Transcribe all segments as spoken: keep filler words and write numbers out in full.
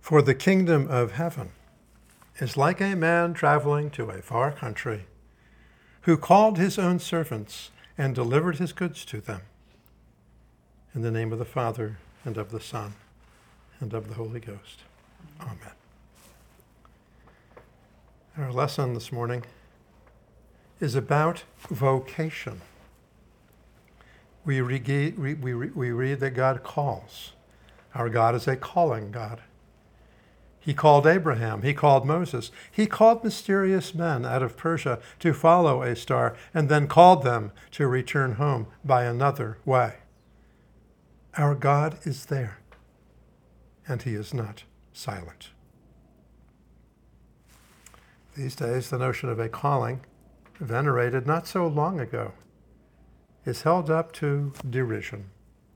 For the kingdom of heaven is like a man traveling to a far country, who called his own servants and delivered his goods to them. In the name of the Father, and of the Son, and of the Holy Ghost. Amen. Our lesson this morning is about vocation. We, re- we, we, we read that God calls. Our God is a calling God. He called Abraham. He called Moses. He called mysterious men out of Persia to follow a star and then called them to return home by another way. Our God is there, and he is not silent. These days, the notion of a calling, venerated not so long ago, is held up to derision.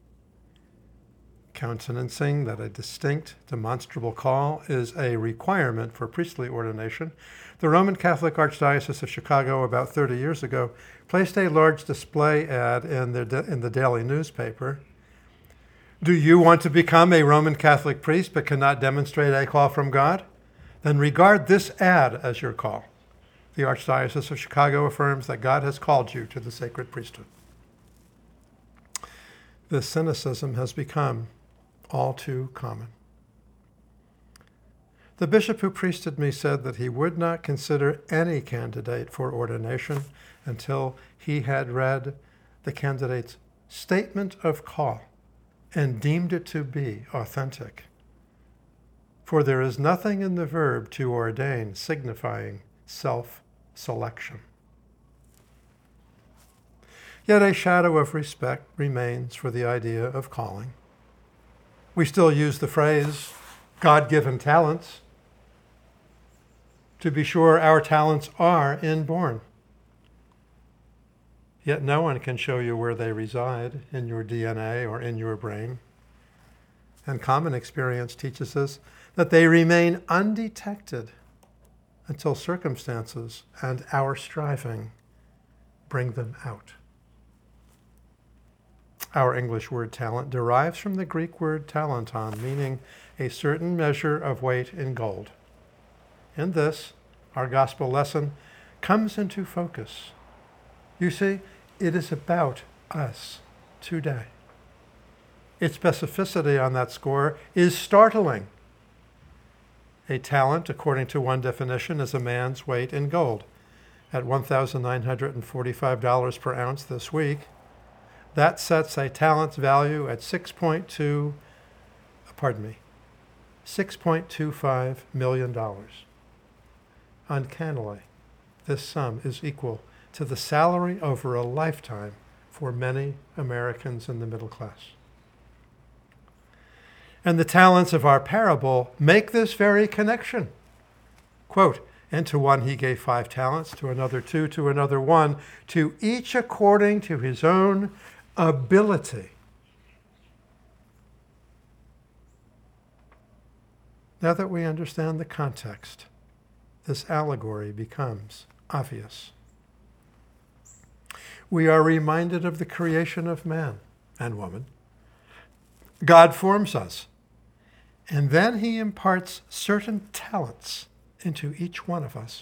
Countenancing that a distinct, demonstrable call is a requirement for priestly ordination, the Roman Catholic Archdiocese of Chicago about thirty years ago placed a large display ad in the, in the daily newspaper. Do you want to become a Roman Catholic priest but cannot demonstrate a call from God? Then regard this ad as your call. The Archdiocese of Chicago affirms that God has called you to the sacred priesthood. This cynicism has become all too common. The bishop who priested me said that he would not consider any candidate for ordination until he had read the candidate's statement of call and deemed it to be authentic. For there is nothing in the verb to ordain signifying self-selection. Yet a shadow of respect remains for the idea of calling. We still use the phrase, God-given talents. To be sure, our talents are inborn. Yet no one can show you where they reside in your D N A or in your brain. And common experience teaches us that they remain undetected until circumstances and our striving bring them out. Our English word talent derives from the Greek word talenton, meaning a certain measure of weight in gold. In this, our gospel lesson comes into focus. You see, it is about us today. Its specificity on that score is startling. A talent, according to one definition, is a man's weight in gold. At one thousand nine hundred forty-five dollars per ounce this week, that sets a talent's value at six point two, pardon me, six point two five million dollars. Uncannily, this sum is equal to the salary over a lifetime for many Americans in the middle class. And the talents of our parable make this very connection. Quote, and to one he gave five talents, to another two, to another one, to each according to his own ability. Now that we understand the context, this allegory becomes obvious. We are reminded of the creation of man and woman. God forms us, and then he imparts certain talents into each one of us.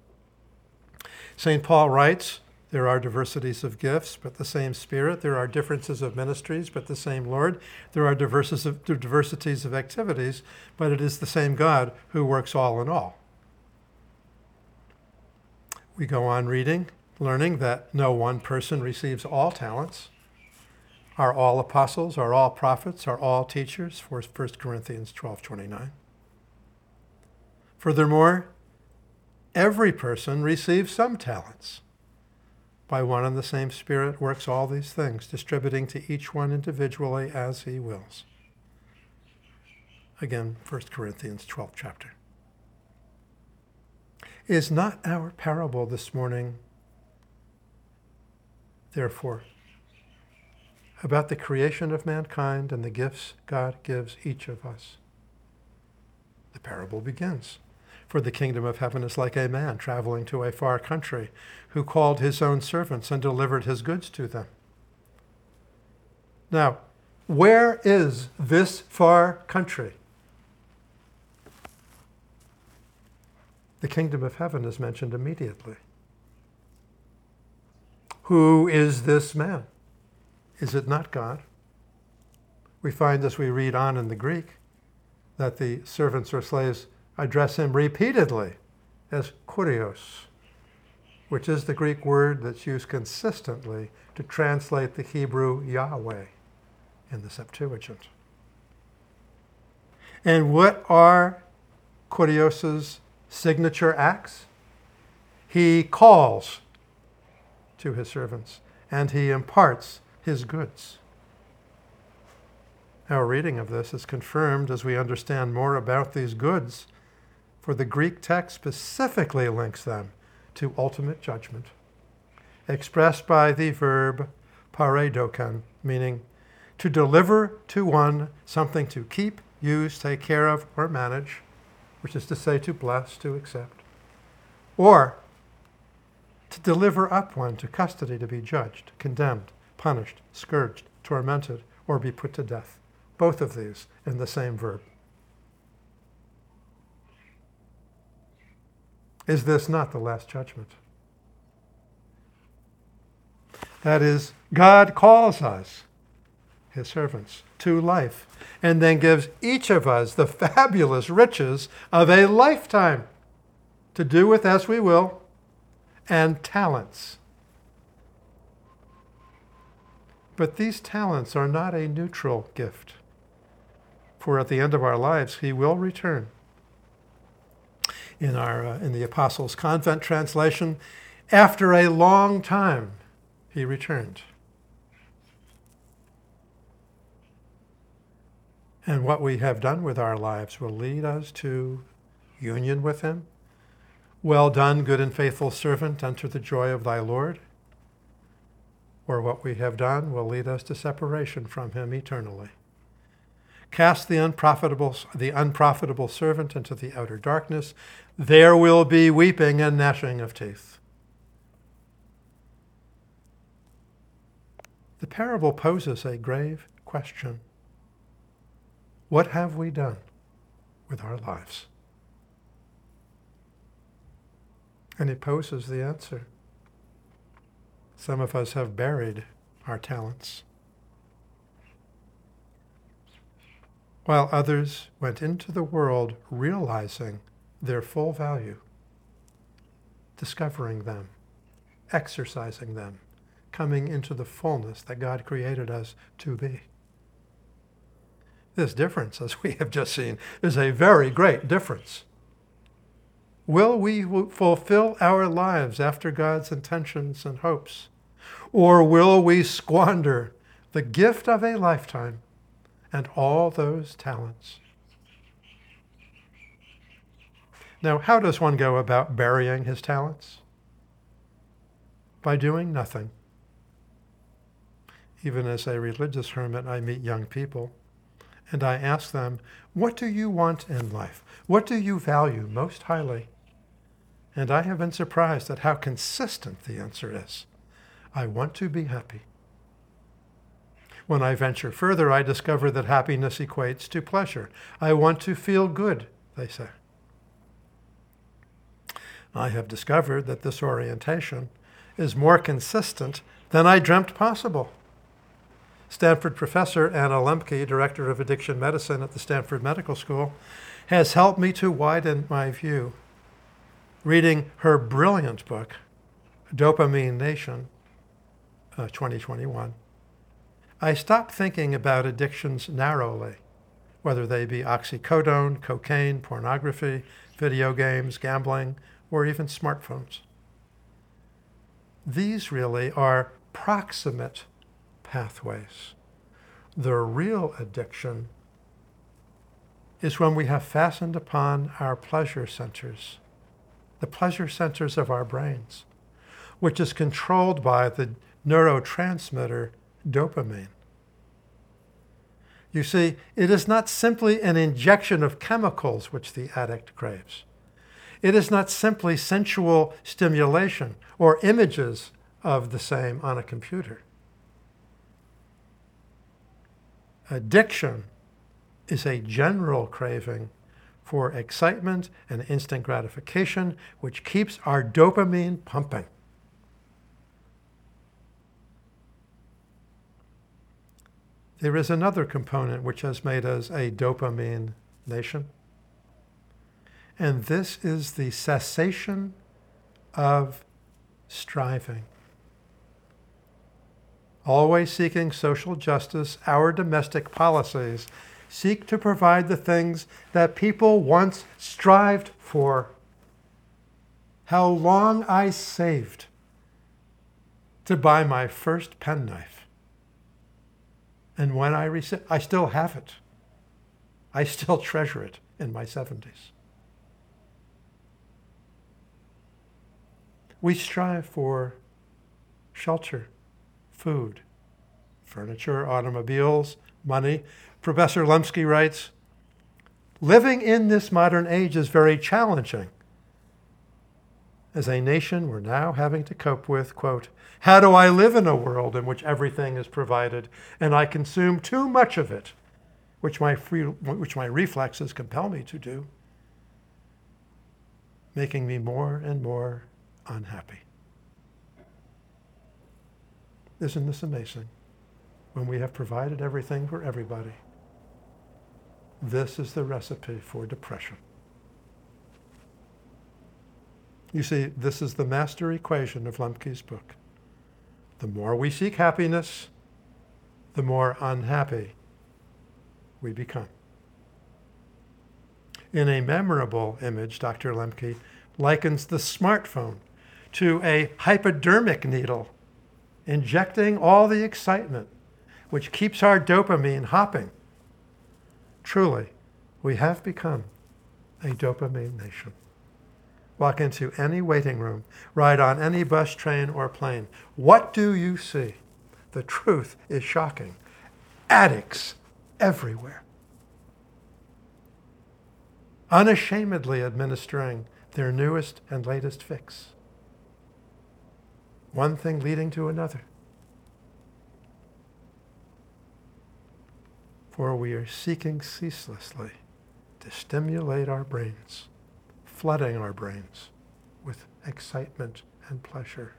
Saint Paul writes, there are diversities of gifts, but the same Spirit. There are differences of ministries, but the same Lord. There are diversities of, diversities of activities, but it is the same God who works all in all. We go on reading, learning that no one person receives all talents. Are all apostles, are all prophets, are all teachers, for First Corinthians twelve twenty-nine. Furthermore, every person receives some talents. By one and the same Spirit works all these things, distributing to each one individually as he wills. Again, First Corinthians twelfth chapter. Is not our parable this morning, therefore, about the creation of mankind and the gifts God gives each of us? The parable begins. For the kingdom of heaven is like a man traveling to a far country, who called his own servants and delivered his goods to them. Now, where is this far country? the kingdom of heaven is mentioned immediately. Who is this man? Is it not God? We find as we read on in the Greek that the servants or slaves address him repeatedly as kurios, which is the Greek word that's used consistently to translate the Hebrew Yahweh in the Septuagint. And what are kurios's signature acts? He calls to his servants and he imparts his goods. Our reading of this is confirmed as we understand more about these goods, for the Greek text specifically links them to ultimate judgment, expressed by the verb pareidokan, meaning to deliver to one something to keep, use, take care of, or manage, which is to say to bless, to accept, or to deliver up one to custody to be judged, condemned, punished, scourged, tormented, or be put to death. Both of these in the same verb. Is this not the last judgment? That is, God calls us, his servants, to life, and then gives each of us the fabulous riches of a lifetime to do with as we will, and talents. But these talents are not a neutral gift, for at the end of our lives, he will return. In our uh, in the Apostles' Convent translation, after a long time, he returned. And what we have done with our lives will lead us to union with him. Well done, good and faithful servant, enter the joy of thy Lord. Or what we have done will lead us to separation from him eternally. Cast the unprofitable, the unprofitable servant into the outer darkness. There will be weeping and gnashing of teeth. The parable poses a grave question. What have we done with our lives? And it poses the answer. Some of us have buried our talents, while others went into the world realizing their full value, discovering them, exercising them, coming into the fullness that God created us to be. This difference, as we have just seen, is a very great difference. Will we fulfill our lives after God's intentions and hopes? Or will we squander the gift of a lifetime and all those talents? Now, how does one go about burying his talents? By doing nothing. Even as a religious hermit, I meet young people, and I ask them, what do you want in life? What do you value most highly? And I have been surprised at how consistent the answer is. I want to be happy. When I venture further, I discover that happiness equates to pleasure. I want to feel good, they say. I have discovered that this orientation is more consistent than I dreamt possible. Stanford professor Anna Lembke, director of addiction medicine at the Stanford Medical School, has helped me to widen my view. Reading her brilliant book, Dopamine Nation, uh, twenty twenty-one, I stopped thinking about addictions narrowly, whether they be oxycodone, cocaine, pornography, video games, gambling, or even smartphones. These really are proximate pathways. The real addiction is when we have fastened upon our pleasure centers, the pleasure centers of our brains, which is controlled by the neurotransmitter dopamine. You see, it is not simply an injection of chemicals which the addict craves. It is not simply sensual stimulation or images of the same on a computer. Addiction is a general craving for excitement and instant gratification, which keeps our dopamine pumping. There is another component which has made us a dopamine nation, and this is the cessation of striving. Always seeking social justice, our domestic policies seek to provide the things that people once strived for. How long I saved to buy my first penknife. And when I received, I still have it. I still treasure it in my seventies. We strive for shelter, food, furniture, automobiles, money. Professor Lemke writes, living in this modern age is very challenging. As a nation, we're now having to cope with, quote, how do I live in a world in which everything is provided and I consume too much of it, which my, free, which my reflexes compel me to do, making me more and more unhappy. Isn't this amazing? When we have provided everything for everybody, this is the recipe for depression. You see, this is the master equation of Lemke's book. The more we seek happiness, the more unhappy we become. In a memorable image, Doctor Lemke likens the smartphone to a hypodermic needle, injecting all the excitement which keeps our dopamine hopping. Truly, we have become a dopamine nation. Walk into any waiting room, ride on any bus, train, or plane. What do you see? The truth is shocking. Addicts everywhere. Unashamedly administering their newest and latest fix. One thing leading to another. For we are seeking ceaselessly to stimulate our brains, flooding our brains with excitement and pleasure.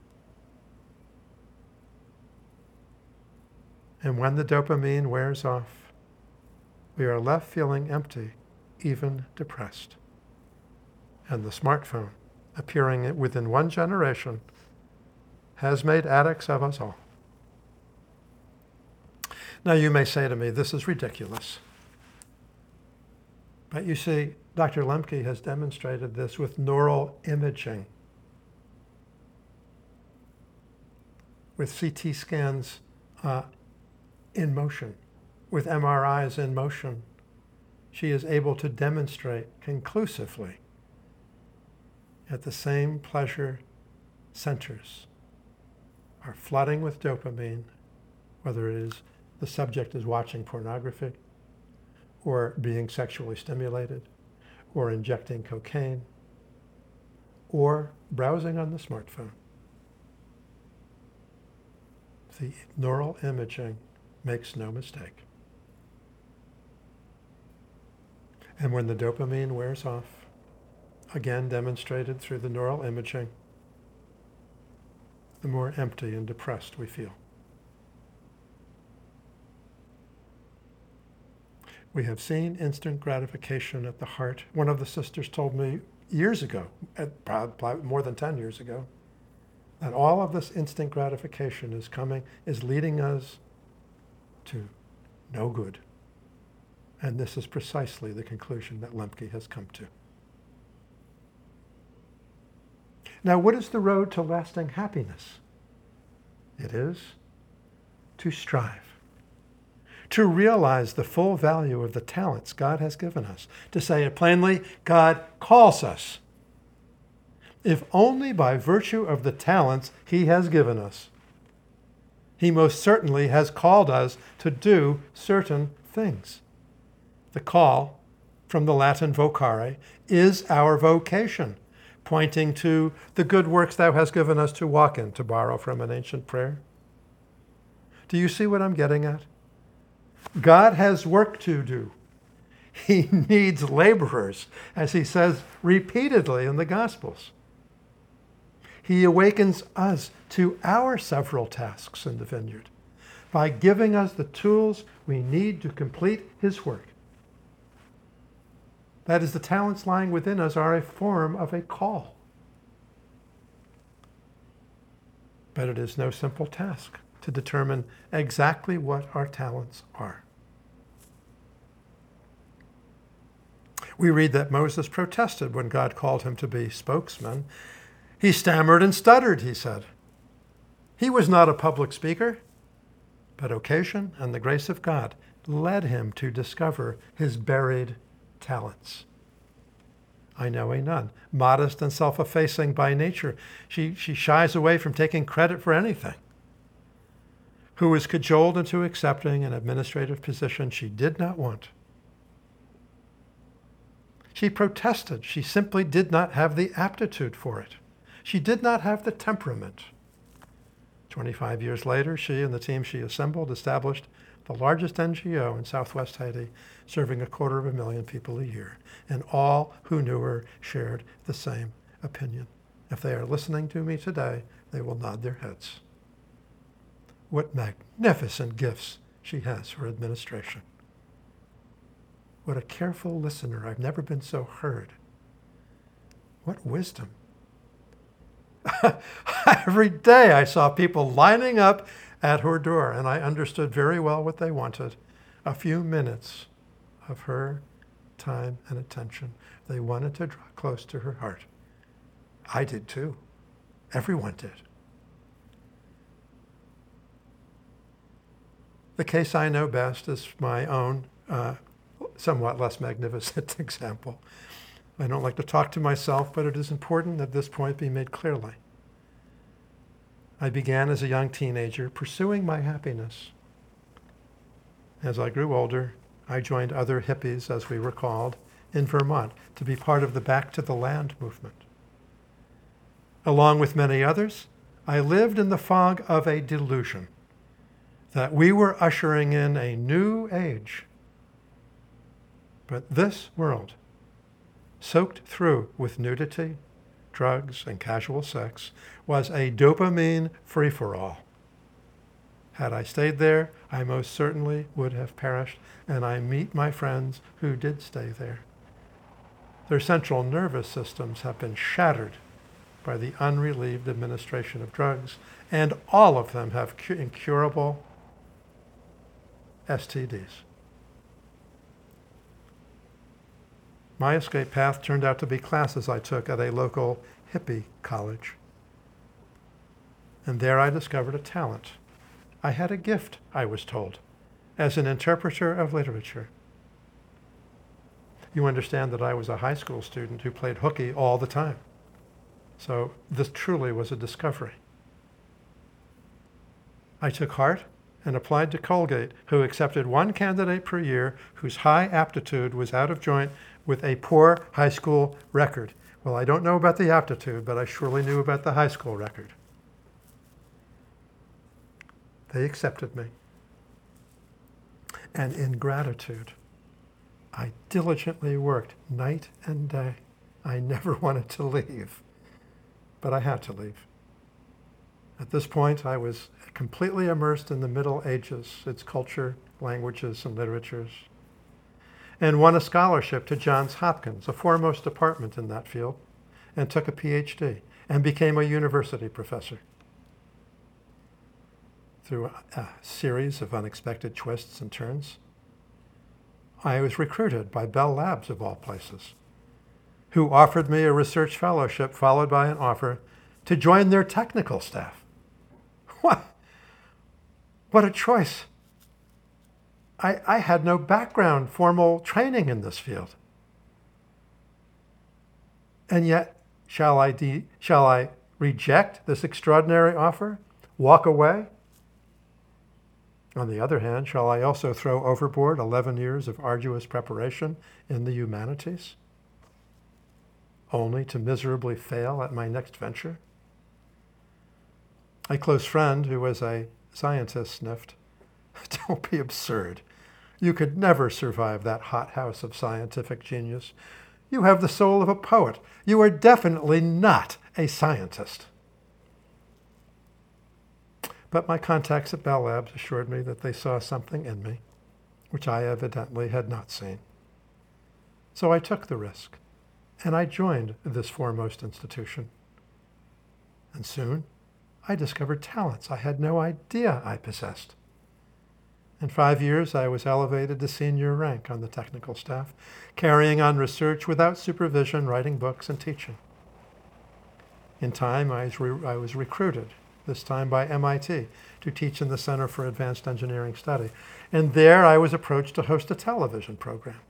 And when the dopamine wears off, we are left feeling empty, even depressed. And the smartphone, appearing within one generation, has made addicts of us all. Now you may say to me, this is ridiculous. But you see, Doctor Lemke has demonstrated this with neural imaging, with C T scans uh, in motion, with M R Is in motion. She is able to demonstrate conclusively that the same pleasure centers are flooding with dopamine, whether it is the subject is watching pornography, or being sexually stimulated, or injecting cocaine, or browsing on the smartphone. The neural imaging makes no mistake. And when the dopamine wears off, again demonstrated through the neural imaging, the more empty and depressed we feel. We have seen instant gratification at the heart. One of the sisters told me years ago, probably more than ten years ago, that all of this instant gratification is coming, is leading us to no good. And this is precisely the conclusion that Lemke has come to. Now, what is the road to lasting happiness? It is to strive, to realize the full value of the talents God has given us. To say it plainly, God calls us. If only by virtue of the talents he has given us. He most certainly has called us to do certain things. The call, from the Latin vocare, is our vocation, pointing to the good works thou hast given us to walk in, to borrow from an ancient prayer. Do you see what I'm getting at? God has work to do. He needs laborers, as he says repeatedly in the Gospels. He awakens us to our several tasks in the vineyard by giving us the tools we need to complete his work. That is, the talents lying within us are a form of a call. But it is no simple task to determine exactly what our talents are. We read that Moses protested when God called him to be spokesman. He stammered and stuttered, he said. He was not a public speaker, but occasion and the grace of God led him to discover his buried talents. I know a nun, modest and self-effacing by nature. She, she shies away from taking credit for anything, who was cajoled into accepting an administrative position she did not want. She protested. She simply did not have the aptitude for it. She did not have the temperament. twenty-five years later, she and the team she assembled established the largest N G O in Southwest Haiti, serving a quarter of a million people a year. And all who knew her shared the same opinion. If they are listening to me today, they will nod their heads. What magnificent gifts she has for administration. What a careful listener. I've never been so heard. What wisdom. Every day I saw people lining up at her door, and I understood very well what they wanted. A few minutes of her time and attention. They wanted to draw close to her heart. I did too. Everyone did. The case I know best is my own uh, somewhat less magnificent example. I don't like to talk to myself, but it is important that this point be made clearly. I began as a young teenager pursuing my happiness. As I grew older, I joined other hippies, as we were called, in Vermont to be part of the Back to the Land movement. Along with many others, I lived in the fog of a delusion that we were ushering in a new age. But this world, soaked through with nudity, drugs, and casual sex, was a dopamine free-for-all. Had I stayed there, I most certainly would have perished, and I meet my friends who did stay there. Their central nervous systems have been shattered by the unrelieved administration of drugs, and all of them have incurable S T Ds. My escape path turned out to be classes I took at a local hippie college. And there I discovered a talent. I had a gift, I was told, as an interpreter of literature. You understand that I was a high school student who played hooky all the time. So this truly was a discovery. I took heart and applied to Colgate, who accepted one candidate per year whose high aptitude was out of joint with a poor high school record. Well, I don't know about the aptitude, but I surely knew about the high school record. They accepted me. And in gratitude, I diligently worked night and day. I never wanted to leave, but I had to leave. At this point, I was completely immersed in the Middle Ages, its culture, languages, and literatures, and won a scholarship to Johns Hopkins, a foremost department in that field, and took a P H D and became a university professor. Through a series of unexpected twists and turns, I was recruited by Bell Labs, of all places, who offered me a research fellowship followed by an offer to join their technical staff. What? What a choice. I, I had no background, formal training in this field. And yet, shall I, de- shall I reject this extraordinary offer? Walk away? On the other hand, shall I also throw overboard eleven years of arduous preparation in the humanities, only to miserably fail at my next venture? A close friend who was a scientist sniffed, "Don't be absurd. You could never survive that hothouse of scientific genius. You have the soul of a poet. You are definitely not a scientist. But my contacts at Bell Labs assured me that they saw something in me, which I evidently had not seen. So I took the risk, and I joined this foremost institution. And soon, I discovered talents I had no idea I possessed. In five years, I was elevated to senior rank on the technical staff, carrying on research without supervision, writing books, and teaching. In time, I was, re- I was recruited, this time by M I T, to teach in the Center for Advanced Engineering Study. And there, I was approached to host a television program.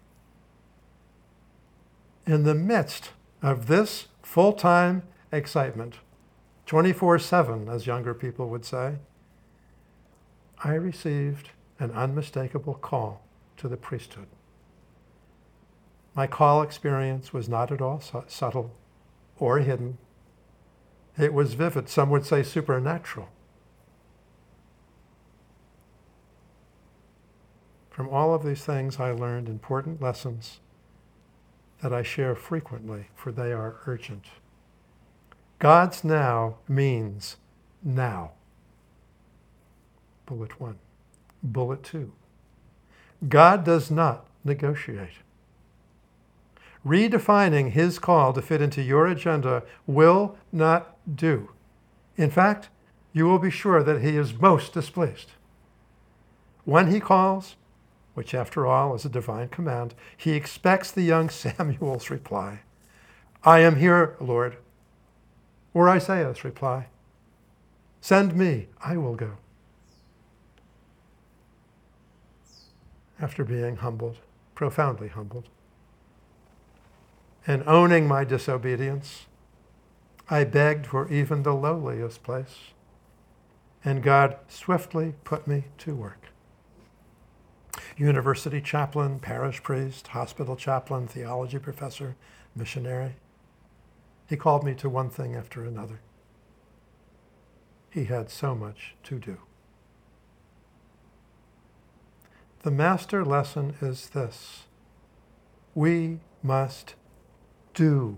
In the midst of this full-time excitement, twenty-four seven, as younger people would say, I received an unmistakable call to the priesthood. My call experience was not at all su- subtle or hidden. It was vivid, some would say supernatural. From all of these things, I learned important lessons that I share frequently, for they are urgent. God's now means now. Bullet one. Bullet two. God does not negotiate. Redefining his call to fit into your agenda will not do. In fact, you will be sure that he is most displeased. When he calls, which after all is a divine command, he expects the young Samuel's reply, I am here, Lord. Or Isaiah's reply, send me, I will go. After being humbled, profoundly humbled, and owning my disobedience, I begged for even the lowliest place, and God swiftly put me to work. University chaplain, parish priest, hospital chaplain, theology professor, missionary. He called me to one thing after another. He had so much to do. The master lesson is this: we must do.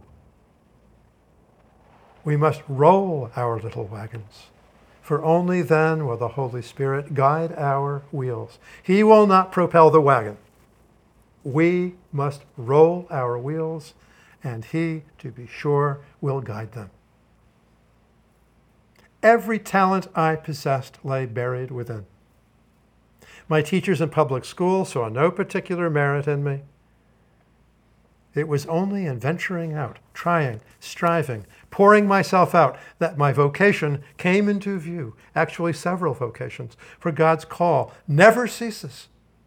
We must roll our little wagons, for only then will the Holy Spirit guide our wheels. He will not propel the wagon. We must roll our wheels, and he, to be sure, will guide them. Every talent I possessed lay buried within. My teachers in public school saw no particular merit in me. It was only in venturing out, trying, striving, pouring myself out, that my vocation came into view. Actually, several vocations, for God's call never ceases.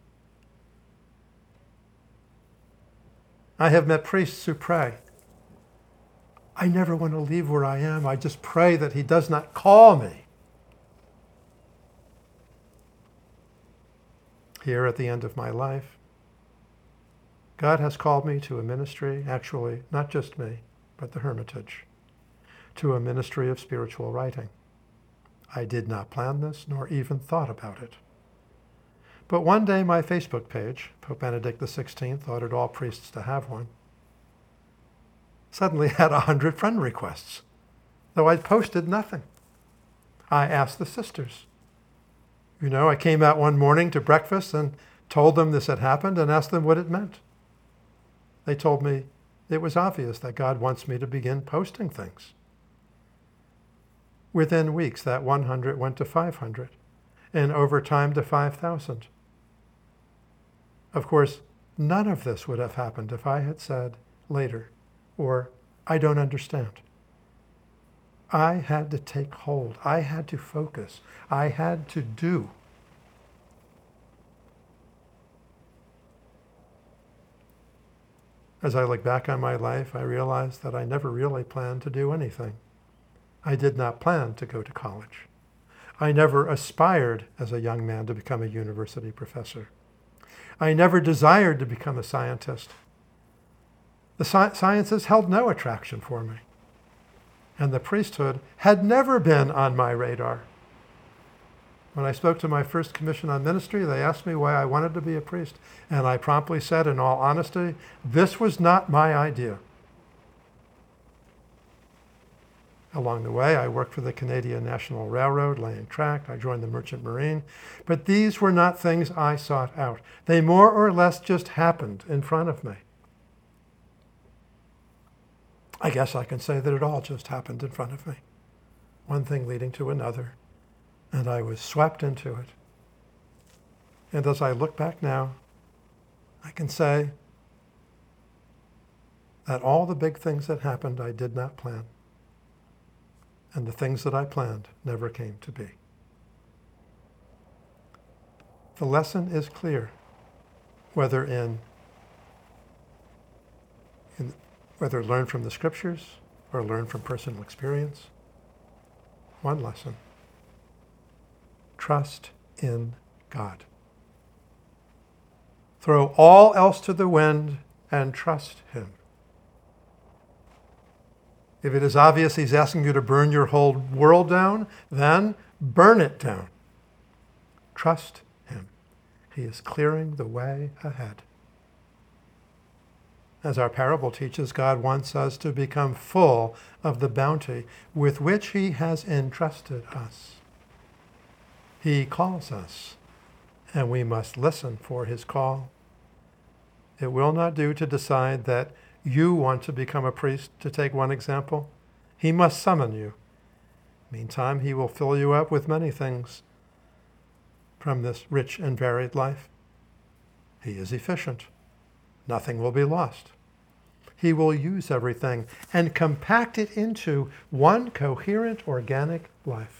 I have met priests who pray, I never want to leave where I am. I just pray that he does not call me. Here at the end of my life, God has called me to a ministry, actually, not just me, but the Hermitage, to a ministry of spiritual writing. I did not plan this, nor even thought about it. But one day my Facebook page, Pope Benedict the sixteenth ordered all priests to have one, suddenly had a hundred friend requests, though I'd posted nothing. I asked the sisters. You know, I came out one morning to breakfast and told them this had happened and asked them what it meant. They told me it was obvious that God wants me to begin posting things. Within weeks, that one hundred went to five hundred, and over time to five thousand. Of course, none of this would have happened if I had said later, or I don't understand. I had to take hold. I had to focus. I had to do. As I look back on my life, I realize that I never really planned to do anything. I did not plan to go to college. I never aspired as a young man to become a university professor. I never desired to become a scientist. The sci- sciences held no attraction for me, and the priesthood had never been on my radar. When I spoke to my first commission on ministry, they asked me why I wanted to be a priest. And I promptly said, in all honesty, this was not my idea. Along the way, I worked for the Canadian National Railroad, laying track. I joined the Merchant Marine. But these were not things I sought out. They more or less just happened in front of me. I guess I can say that it all just happened in front of me. One thing leading to another. And I was swept into it. And as I look back now, I can say that all the big things that happened I did not plan. And the things that I planned never came to be. The lesson is clear, whether in, in whether learned from the scriptures or learned from personal experience. One lesson. Trust in God. Throw all else to the wind and trust him. If it is obvious he's asking you to burn your whole world down, then burn it down. Trust him. He is clearing the way ahead. As our parable teaches, God wants us to become full of the bounty with which he has entrusted us. He calls us, and we must listen for his call. It will not do to decide that you want to become a priest, to take one example. He must summon you. Meantime, he will fill you up with many things from this rich and varied life. He is efficient. Nothing will be lost. He will use everything and compact it into one coherent, organic life.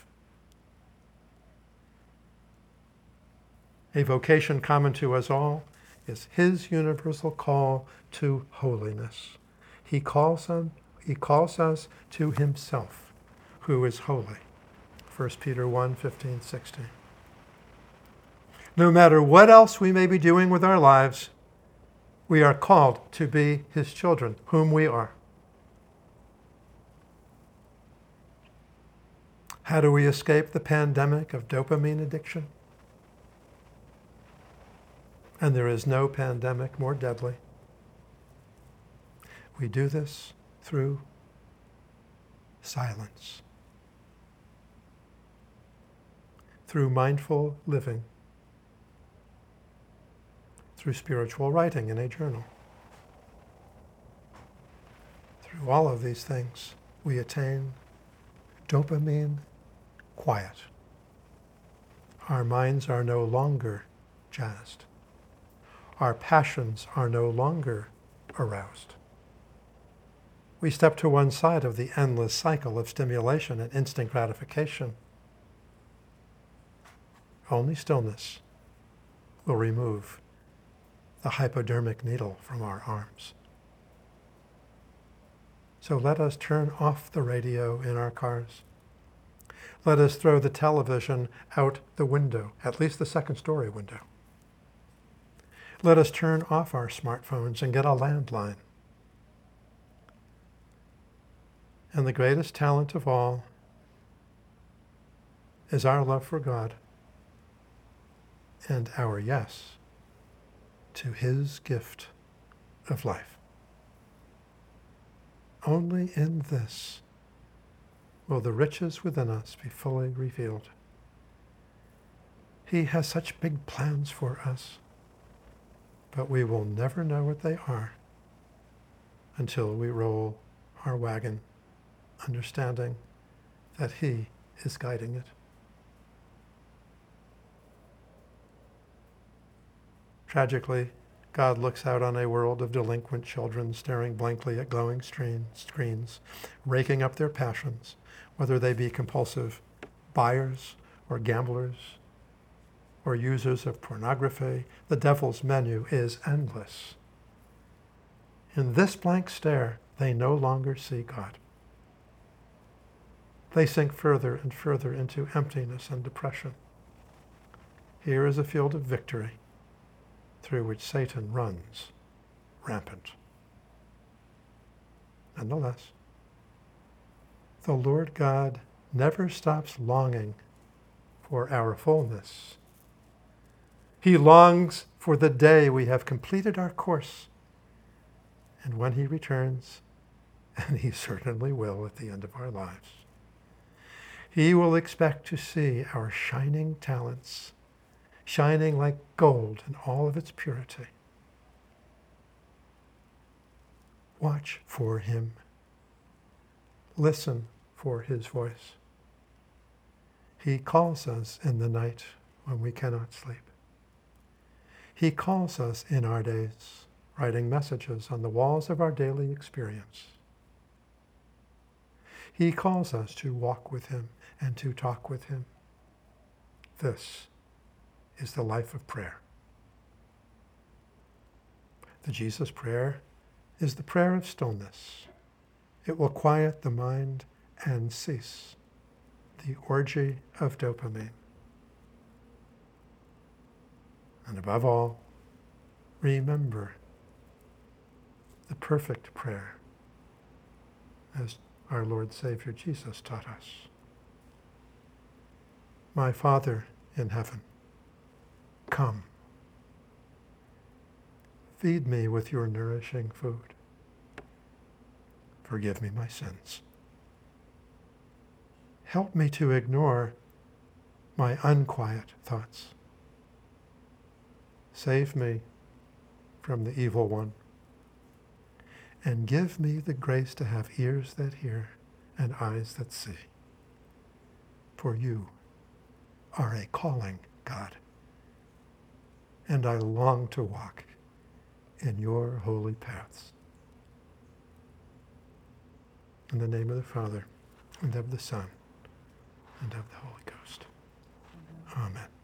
A vocation common to us all is his universal call to holiness. He calls them, he calls us to himself, who is holy. First Peter one, fifteen, sixteen. No matter what else we may be doing with our lives, we are called to be his children, whom we are. How do we escape the pandemic of dopamine addiction? And there is no pandemic more deadly. We do this through silence, through mindful living, through spiritual writing in a journal. Through all of these things, we attain dopamine quiet. Our minds are no longer jazzed. Our passions are no longer aroused. We step to one side of the endless cycle of stimulation and instant gratification. Only stillness will remove the hypodermic needle from our arms. So let us turn off the radio in our cars. Let us throw the television out the window, at least the second story window. Let us turn off our smartphones and get a landline. And the greatest talent of all is our love for God and our yes to his gift of life. Only in this will the riches within us be fully revealed. He has such big plans for us, but we will never know what they are until we roll our wagon, understanding that he is guiding it. Tragically, God looks out on a world of delinquent children staring blankly at glowing screen, screens, raking up their passions, whether they be compulsive buyers or gamblers or users of pornography. The devil's menu is endless. In this blank stare, they no longer see God. They sink further and further into emptiness and depression. Here is a field of victory through which Satan runs rampant. Nonetheless, the Lord God never stops longing for our fullness. He longs for the day we have completed our course. And when he returns, and he certainly will at the end of our lives, he will expect to see our shining talents, shining like gold in all of its purity. Watch for him. Listen for his voice. He calls us in the night when we cannot sleep. He calls us in our days, writing messages on the walls of our daily experience. He calls us to walk with him and to talk with him. This is the life of prayer. The Jesus prayer is the prayer of stillness. It will quiet the mind and cease the orgy of dopamine. And above all, remember the perfect prayer as our Lord Savior Jesus taught us. My Father in heaven, come. Feed me with your nourishing food. Forgive me my sins. Help me to ignore my unquiet thoughts. Save me from the evil one, and give me the grace to have ears that hear and eyes that see. For you are a calling God, and I long to walk in your holy paths. In the name of the Father, and of the Son, and of the Holy Ghost. Amen.